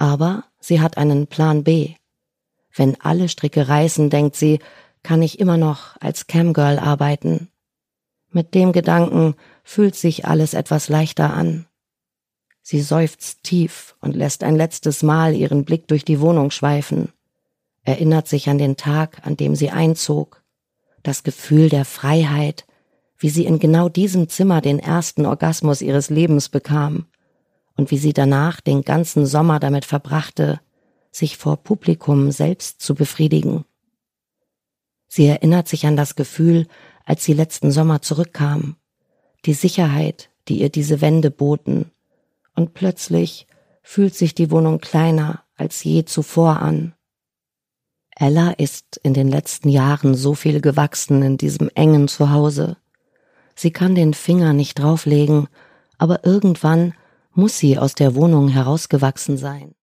Aber sie hat einen Plan B. Wenn alle Stricke reißen, denkt sie, kann ich immer noch als Camgirl arbeiten. Mit dem Gedanken fühlt sich alles etwas leichter an. Sie seufzt tief und lässt ein letztes Mal ihren Blick durch die Wohnung schweifen, erinnert sich an den Tag, an dem sie einzog, das Gefühl der Freiheit, wie sie in genau diesem Zimmer den ersten Orgasmus ihres Lebens bekam und wie sie danach den ganzen Sommer damit verbrachte, sich vor Publikum selbst zu befriedigen. Sie erinnert sich an das Gefühl, als sie letzten Sommer zurückkam, die Sicherheit, die ihr diese Wände boten, und plötzlich fühlt sich die Wohnung kleiner als je zuvor an. Ella ist in den letzten Jahren so viel gewachsen in diesem engen Zuhause. Sie kann den Finger nicht drauflegen, aber irgendwann muss sie aus der Wohnung herausgewachsen sein.